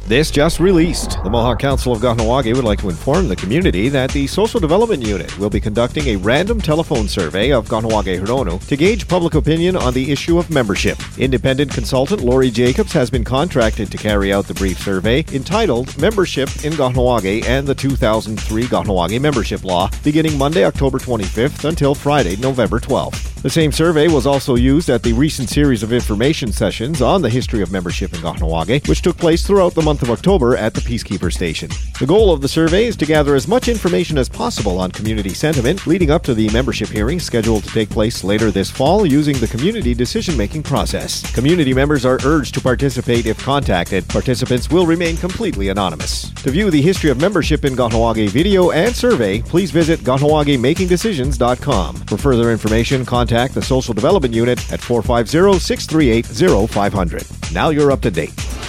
This just released. The Mohawk Council of Kahnawake would like to inform the community that the Social Development Unit will be conducting a random telephone survey of Kahnawake Huronu to gauge public opinion on the issue of membership. Independent consultant Lori Jacobs has been contracted to carry out the brief survey entitled Membership in Kahnawake and the 2003 Kahnawake Membership Law, beginning Monday, October 25th until Friday, November 12th. The same survey was also used at the recent series of information sessions on the history of membership in Kahnawake, which took place throughout the month of October at the Peacekeeper Station. The goal of the survey is to gather as much information as possible on community sentiment leading up to the membership hearing scheduled to take place later this fall using the community decision-making process. Community members are urged to participate if contacted. Participants will remain completely anonymous. To view the history of membership in Kahnawake video and survey, please visit Kahnawake-makingdecisions.com. For further information, contact the Social Development Unit at 450-638-0500. Now you're up to date.